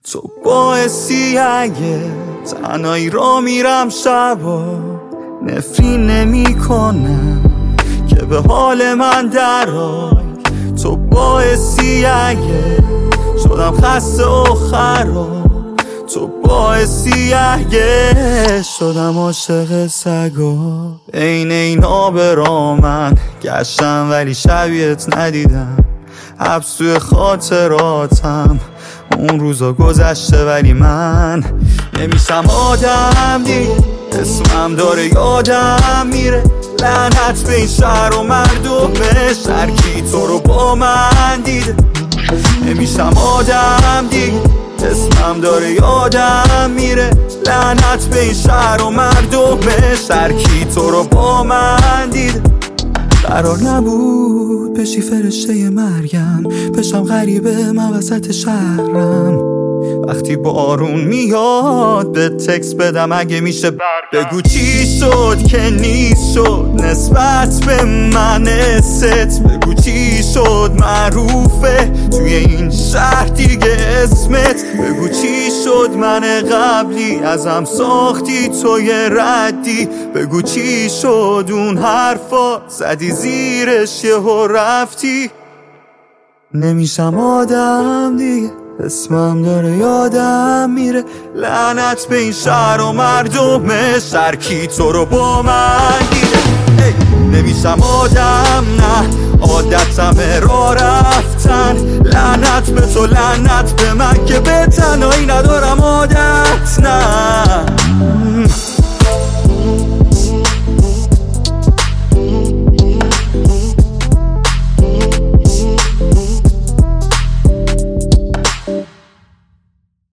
تو باعثی اگه تنهایی را میرم شبا نفرین نمی کنم که به حال من درای. تو باعثی اگه شدم خسته و خراب، تو باعثی اگه شدم عاشق سگا. این اینا برا من گشتم ولی شبیهت ندیدم، حبس توی خاطراتم اون روزا گذشته ولی من نمیشم آدم دیگه. اسمم داره یادم میره، لعنت به این شهر و مردمش، هر کی تو رو با من دیده. نمیشم آدم دیگه، اسمم داره یادم میره، لعنت به این شهر و مردمش، هر کی تو رو با من دیده. قرار نبود بشی فرشته مرگم، بشم غریبه من وسط شهرم. وقتی بارون میاد به تکس بدم اگه میشه بگو چی شد که نیست شد نسبت به من ست. بگو چی شد معروفه توی این شهر دیگه اسمت. بگو چی شد من قبلی ازم ساختی تو یه ردی. بگو چی شد اون حرفا زدی زیرش یهو رفتی. نمیشم آدم دیگه، اسمم داره یادم میره، لعنت به این شهر و مردمش، هر کی تو رو با من دیده. نمیشم آدم نه،